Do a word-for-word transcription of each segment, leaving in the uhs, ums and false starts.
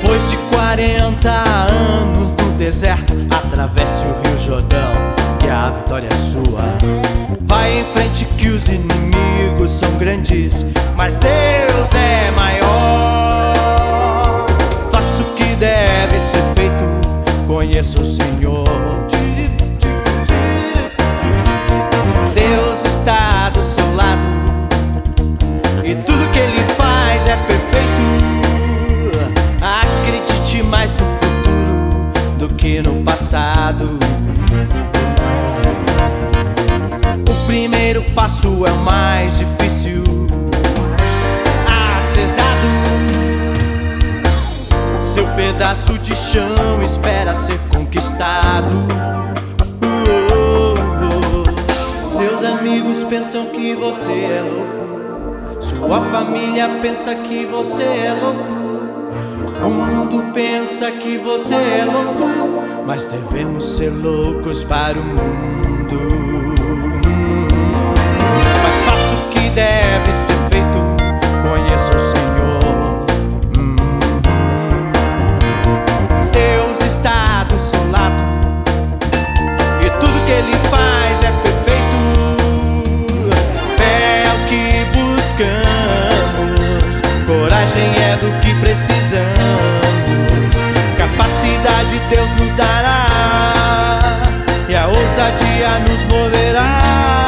Depois de quarenta anos no deserto, atravesse o Rio Jordão, que a vitória é sua. Vai em frente que os inimigos são grandes, mas Deus é maior. Faça o que deve ser feito, conheça o Senhor. Deus está do seu lado e tudo que Ele faz é perfeito. Acredite mais no futuro do que no passado. O primeiro passo é o mais difícil a ser dado. Seu pedaço de chão espera ser conquistado. Seus amigos pensam que você é louco, sua família pensa que você é louco, o mundo pensa que você é louco, mas devemos ser loucos para o mundo. Mas faça o que deve ser feito, conheça o Senhor. Deus está do seu lado e tudo que Ele faz é perfeito. Coragem é do que precisamos, capacidade Deus nos dará e a ousadia nos moverá.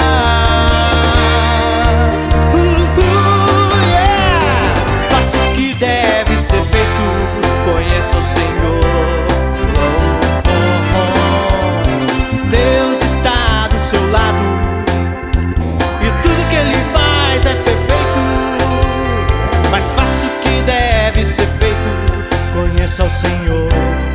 uh, uh, yeah. Faça o que deve ser feito, conheça o Senhor. oh, oh, oh. Deus está do seu lado e tudo que Ele faz é perfeito. Mas faça o que deve ser feito, conheça o Senhor.